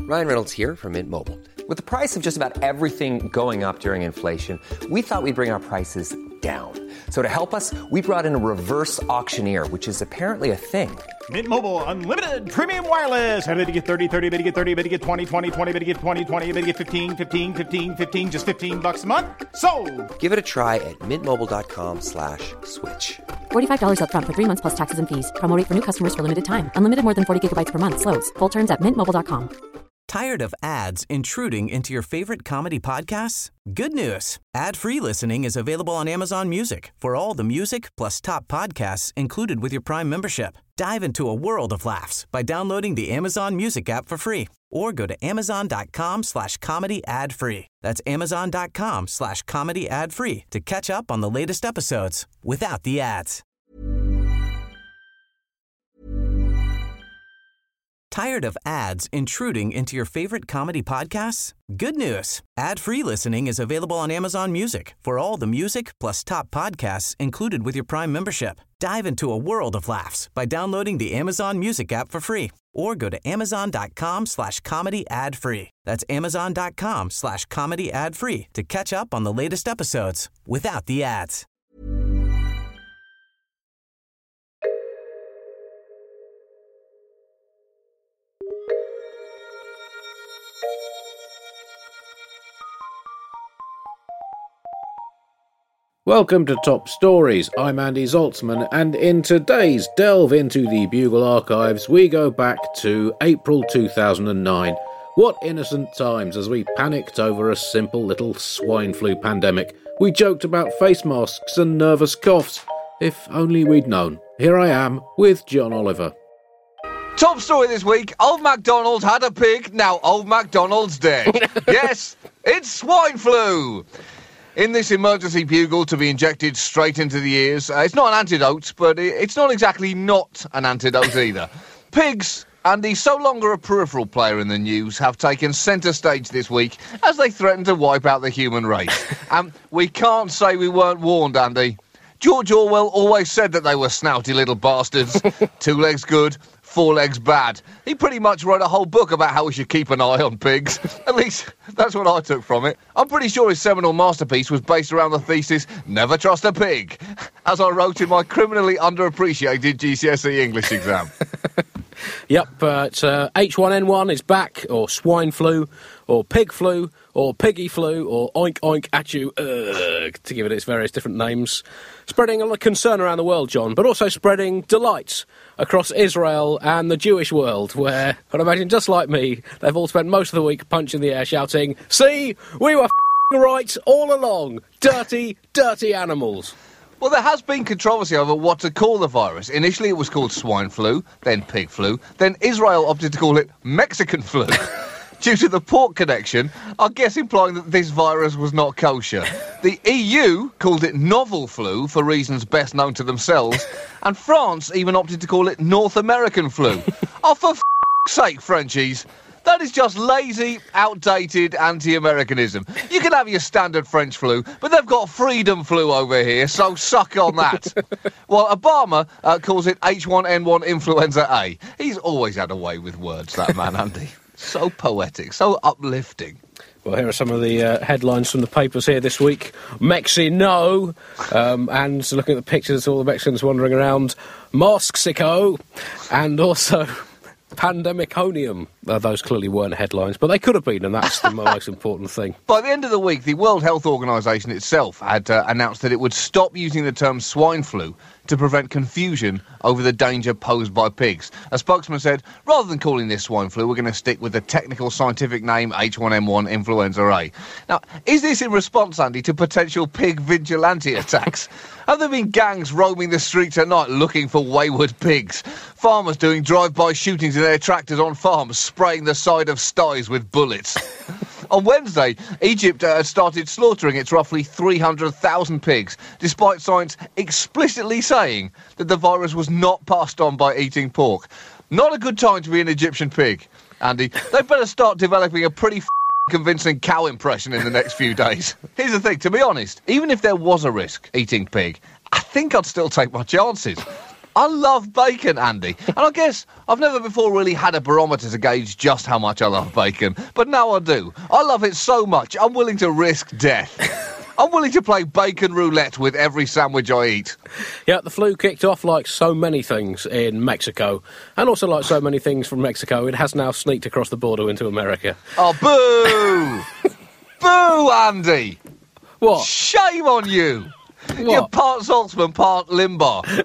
Ryan Reynolds here from Mint Mobile. With the price of just about everything going up during inflation, we thought we'd bring our prices down. So to help us, we brought in a reverse auctioneer, which is apparently a thing. Mint Mobile Unlimited Premium Wireless. How to get 30, 30, bit to get 30, bit to get 20, 20, 20, bit to get 20, 20, bit to get 15, 15, 15, 15, just $15 a month? Sold! Give it a try at mintmobile.com/switch. $45 up front for 3 months plus taxes and fees. Promo rate for new customers for limited time. Unlimited more than 40 gigabytes per month. Slows full terms at mintmobile.com. Tired of ads intruding into your favorite comedy podcasts? Good news. Ad-free listening is available on Amazon Music for all the music plus top podcasts included with your Prime membership. Dive into a world of laughs by downloading the Amazon Music app for free or go to amazon.com/comedy ad-free. That's amazon.com/comedy ad-free to catch up on the latest episodes without the ads. Tired of ads intruding into your favorite comedy podcasts? Good news. Ad-free listening is available on Amazon Music for all the music plus top podcasts included with your Prime membership. Dive into a world of laughs by downloading the Amazon Music app for free or go to amazon.com/comedy ad-free. That's amazon.com/comedy ad-free to catch up on the latest episodes without the ads. Welcome to Top Stories. I'm Andy Zaltzman, and in today's delve into the Bugle archives, we go back to April 2009. What innocent times as we panicked over a simple little swine flu pandemic. We joked about face masks and nervous coughs. If only we'd known. Here I am with John Oliver. Top story this week, Old MacDonald had a pig, now Old MacDonald's dead. Yes, it's swine flu. In this emergency bugle to be injected straight into the ears, it's not an antidote, but it's not exactly not an antidote either. Pigs, and the so longer a peripheral player in the news, have taken centre stage this week as they threaten to wipe out the human race. And we can't say we weren't warned, Andy. George Orwell always said that they were snouty little bastards. 2 legs good, 4 legs bad. He pretty much wrote a whole book about how we should keep an eye on pigs. At least, that's what I took from it. I'm pretty sure his seminal masterpiece was based around the thesis, never trust a pig, as I wrote in my criminally underappreciated GCSE English exam. Yep, it's H1N1 is back, or swine flu, or pig flu, or piggy flu, or oink oink at you, to give it its various different names. Spreading a lot of concern around the world, John, but also spreading delight across Israel and the Jewish world, where, I'd imagine, just like me, they've all spent most of the week punching the air shouting, "See, we were right all along, dirty, dirty animals." Well, there has been controversy over what to call the virus. Initially it was called swine flu, then pig flu, then Israel opted to call it Mexican flu. Due to the pork connection, I guess implying that this virus was not kosher. The EU called it novel flu for reasons best known to themselves, and France even opted to call it North American flu. Oh, for f***'s sake, Frenchies. That is just lazy, outdated anti-Americanism. You can have your standard French flu, but they've got freedom flu over here, so suck on that. While Obama calls it H1N1 influenza A. He's always had a way with words, that man, Andy. So poetic, so uplifting. Well, here are some of the headlines from the papers here this week. Mexi, no. And looking at the pictures, all the Mexicans wandering around. Mosxico. And also Pandemiconium. Those clearly weren't headlines, but they could have been, and that's the most important thing. By the end of the week, the World Health Organization itself had announced that it would stop using the term swine flu to prevent confusion over the danger posed by pigs. A spokesman said, rather than calling this swine flu, we're going to stick with the technical scientific name H1N1 influenza A. Now, is this in response, Andy, to potential pig vigilante attacks? Have there been gangs roaming the streets at night looking for wayward pigs? Farmers doing drive-by shootings in their tractors on farms, spraying the side of sties with bullets? On Wednesday, Egypt had started slaughtering its roughly 300,000 pigs, despite science explicitly saying that the virus was not passed on by eating pork. Not a good time to be an Egyptian pig, Andy. They better start developing a pretty convincing cow impression in the next few days. Here's the thing, to be honest, even if there was a risk eating pig, I think I'd still take my chances. I love bacon, Andy. And I guess I've never before really had a barometer to gauge just how much I love bacon. But now I do. I love it so much, I'm willing to risk death. I'm willing to play bacon roulette with every sandwich I eat. Yeah, the flu kicked off like so many things in Mexico. And also like so many things from Mexico, it has now sneaked across the border into America. Oh, boo! Boo, Andy! What? Shame on you! What? You're part Saltzman, part Limbaugh.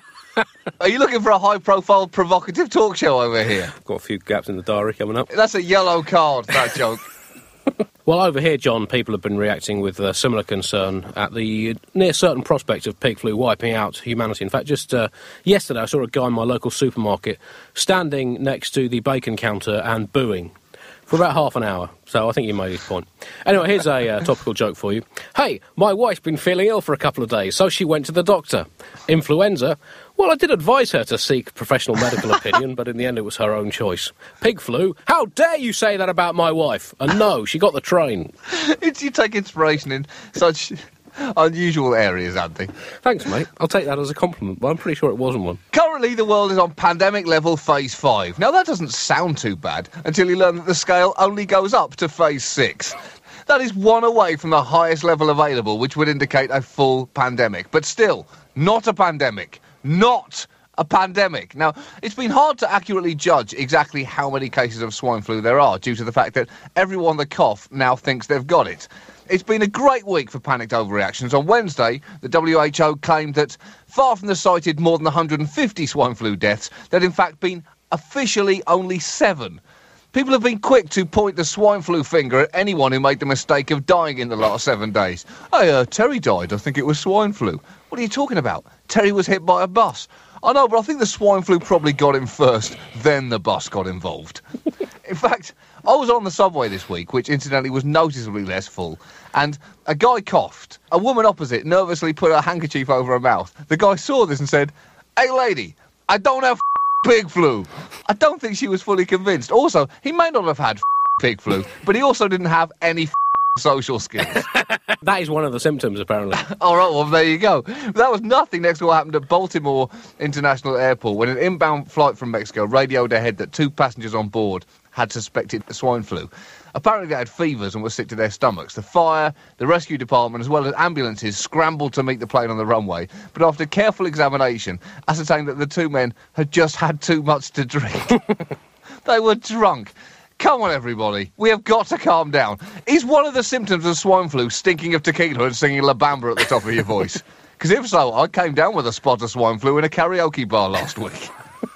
Are you looking for a high-profile, provocative talk show over here? Got a few gaps in the diary coming up. That's a yellow card, that joke. Well, over here, John, people have been reacting with similar concern at the near certain prospect of pig flu wiping out humanity. In fact, just yesterday I saw a guy in my local supermarket standing next to the bacon counter and booing for about half an hour. So I think you made his point. Anyway, here's a topical joke for you. Hey, my wife's been feeling ill for a couple of days, so she went to the doctor. Influenza? Well, I did advise her to seek professional medical opinion, but in the end it was her own choice. Pig flu? How dare you say that about my wife? And no, she got the train. You take inspiration in such unusual areas, Andy. Thanks, mate. I'll take that as a compliment, but I'm pretty sure it wasn't one. Currently, the world is on pandemic level phase 5. Now, that doesn't sound too bad until you learn that the scale only goes up to phase 6. That is one away from the highest level available, which would indicate a full pandemic. But still, not a pandemic. Not a pandemic. Now, it's been hard to accurately judge exactly how many cases of swine flu there are due to the fact that everyone that cough now thinks they've got it. It's been a great week for panicked overreactions. On Wednesday, the WHO claimed that, far from the cited more than 150 swine flu deaths, there had in fact been officially only 7. People have been quick to point the swine flu finger at anyone who made the mistake of dying in the last 7 days. Hey, Terry died. I think it was swine flu. What are you talking about? Terry was hit by a bus. I know, but I think the swine flu probably got him first, then the bus got involved. In fact, I was on the subway this week, which incidentally was noticeably less full, and a guy coughed. A woman opposite nervously put her handkerchief over her mouth. The guy saw this and said, "Hey lady, I don't have pig flu." I don't think she was fully convinced. Also, he may not have had pig flu, but he also didn't have any social skills. That is one of the symptoms, apparently. All right, well, there you go. That was nothing next to what happened at Baltimore International Airport when an inbound flight from Mexico radioed ahead that 2 passengers on board had suspected swine flu. Apparently they had fevers and were sick to their stomachs. The fire, the rescue department, as well as ambulances scrambled to meet the plane on the runway, but after careful examination, ascertained that the 2 men had just had too much to drink. They were drunk. Come on, everybody. We have got to calm down. Is one of the symptoms of swine flu stinking of tequila and singing La Bamba at the top of your voice? Because if so, I came down with a spot of swine flu in a karaoke bar last week.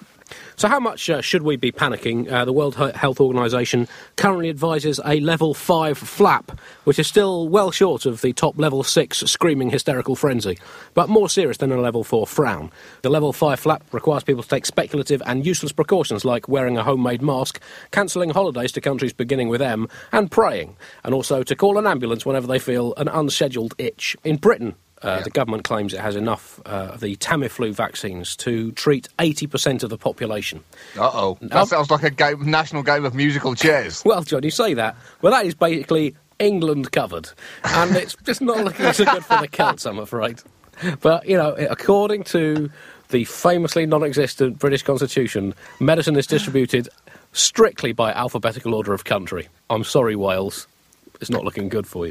So how much should we be panicking? The World Health Organization currently advises a level 5 flap, which is still well short of the top level 6 screaming hysterical frenzy, but more serious than a level 4 frown. The level 5 flap requires people to take speculative and useless precautions like wearing a homemade mask, cancelling holidays to countries beginning with M, and praying, and also to call an ambulance whenever they feel an unscheduled itch. In Britain, the government claims it has enough of the Tamiflu vaccines to treat 80% of the population. Uh-oh. That sounds like a national game of musical chairs. Well, John, you say that. Well, that is basically England covered. And it's just not looking so good for the Celts, I'm afraid. But, you know, according to the famously non-existent British Constitution, medicine is distributed strictly by alphabetical order of country. I'm sorry, Wales. It's not looking good for you.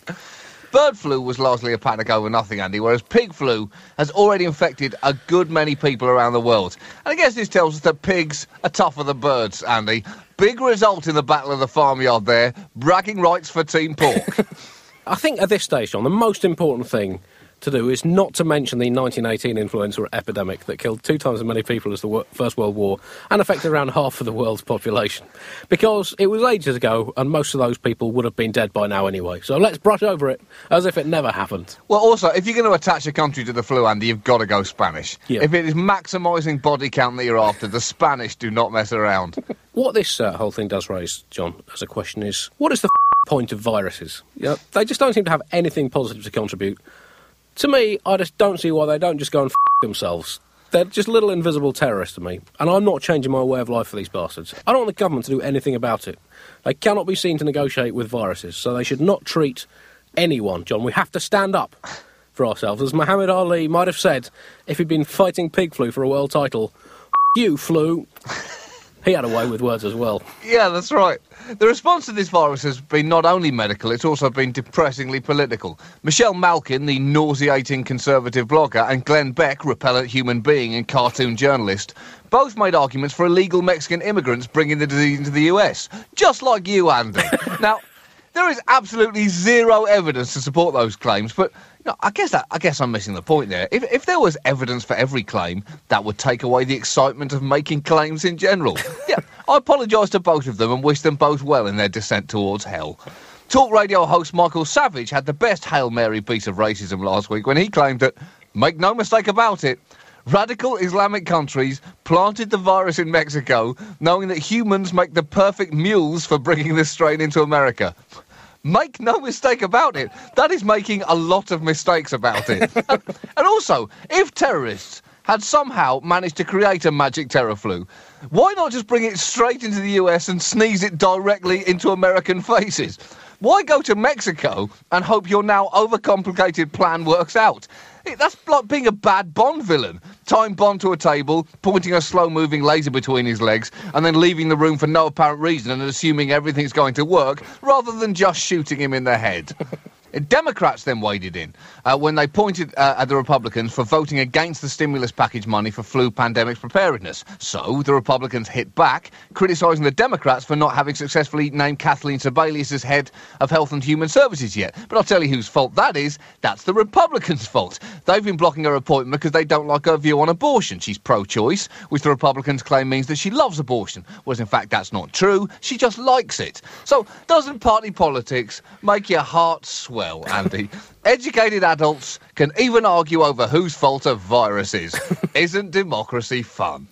Bird flu was largely a panic over nothing, Andy, whereas pig flu has already infected a good many people around the world. And I guess this tells us that pigs are tougher than birds, Andy. Big result in the Battle of the Farmyard there. Bragging rights for Team Pork. I think at this stage, John, the most important thing to do is not to mention the 1918 influenza epidemic that killed 2 times as many people as the First World War and affected around half of the world's population. Because it was ages ago and most of those people would have been dead by now anyway. So let's brush over it as if it never happened. Well, also, if you're going to attach a country to the flu, Andy, you've got to go Spanish. Yeah. If it is maximising body count that you're after, the Spanish do not mess around. What this whole thing does raise, John, as a question is, what is the point of viruses? You know, they just don't seem to have anything positive to contribute. To me, I just don't see why they don't just go and themselves. They're just little invisible terrorists to me, and I'm not changing my way of life for these bastards. I don't want the government to do anything about it. They cannot be seen to negotiate with viruses, so they should not treat anyone, John. We have to stand up for after ourselves. As Muhammad Ali might have said if he'd been fighting pig flu for a world title, you flu. He had a way with words as well. Yeah, that's right. The response to this virus has been not only medical, it's also been depressingly political. Michelle Malkin, the nauseating conservative blogger, and Glenn Beck, repellent human being and cartoon journalist, both made arguments for illegal Mexican immigrants bringing the disease into the US. Just like you, Andy. Now, there is absolutely zero evidence to support those claims, but no, I guess I'm missing the point there. If there was evidence for every claim, that would take away the excitement of making claims in general. Yeah, I apologise to both of them and wish them both well in their descent towards hell. Talk Radio host Michael Savage had the best Hail Mary piece of racism last week when he claimed that, make no mistake about it, radical Islamic countries planted the virus in Mexico knowing that humans make the perfect mules for bringing this strain into America. Make no mistake about it. That is making a lot of mistakes about it. And also, if terrorists had somehow managed to create a magic terror flu, why not just bring it straight into the US and sneeze it directly into American faces? Why go to Mexico and hope your now overcomplicated plan works out? That's like being a bad Bond villain. Tying Bond to a table, pointing a slow-moving laser between his legs, and then leaving the room for no apparent reason and assuming everything's going to work, rather than just shooting him in the head. Democrats then waded in when they pointed at the Republicans for voting against the stimulus package money for flu pandemic preparedness. So the Republicans hit back, criticising the Democrats for not having successfully named Kathleen Sebelius as head of Health and Human Services yet. But I'll tell you whose fault that is. That's the Republicans' fault. They've been blocking her appointment because they don't like her view on abortion. She's pro-choice, which the Republicans claim means that she loves abortion, whereas in fact that's not true. She just likes it. So doesn't party politics make your heart swell? Well, Andy, educated adults can even argue over whose fault a virus is. Isn't democracy fun?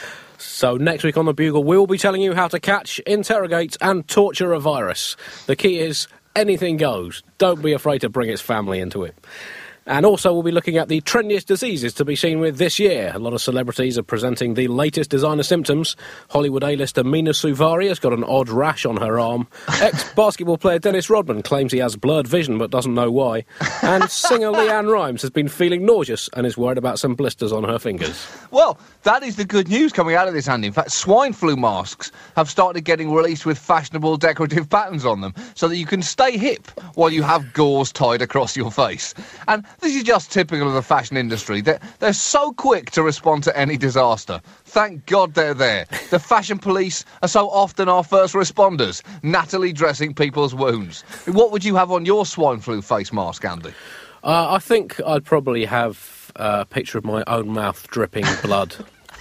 So next week on The Bugle, we'll be telling you how to catch, interrogate and torture a virus. The key is anything goes. Don't be afraid to bring its family into it. And also we'll be looking at the trendiest diseases to be seen with this year. A lot of celebrities are presenting the latest designer symptoms. Hollywood A-lister Mina Suvari has got an odd rash on her arm. Ex-basketball player Dennis Rodman claims he has blurred vision but doesn't know why. And singer Leanne Rimes has been feeling nauseous and is worried about some blisters on her fingers. Well, that is the good news coming out of this, Andy. In fact, swine flu masks have started getting released with fashionable decorative patterns on them so that you can stay hip while you have gauze tied across your face. And this is just typical of the fashion industry. They're so quick to respond to any disaster. Thank God they're there. The fashion police are so often our first responders, nattily dressing people's wounds. What would you have on your swine flu face mask, Andy? I think I'd probably have a picture of my own mouth dripping blood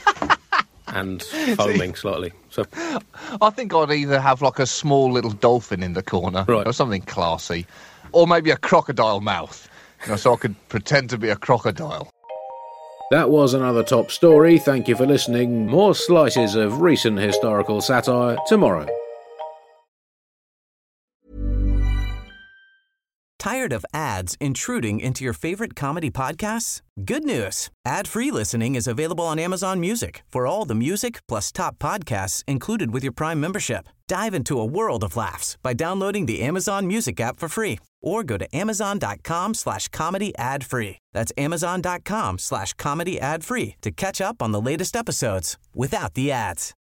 and foaming slightly. So I think I'd either have like a small little dolphin in the corner, right, or something classy, or maybe a crocodile mouth. So I could pretend to be a crocodile. That was another top story. Thank you for listening. More slices of recent historical satire tomorrow. Tired of ads intruding into your favorite comedy podcasts? Good news. Ad-free listening is available on Amazon Music for all the music plus top podcasts included with your Prime membership. Dive into a world of laughs by downloading the Amazon Music app for free or go to amazon.com/comedy ad-free. That's amazon.com/comedy ad-free to catch up on the latest episodes without the ads.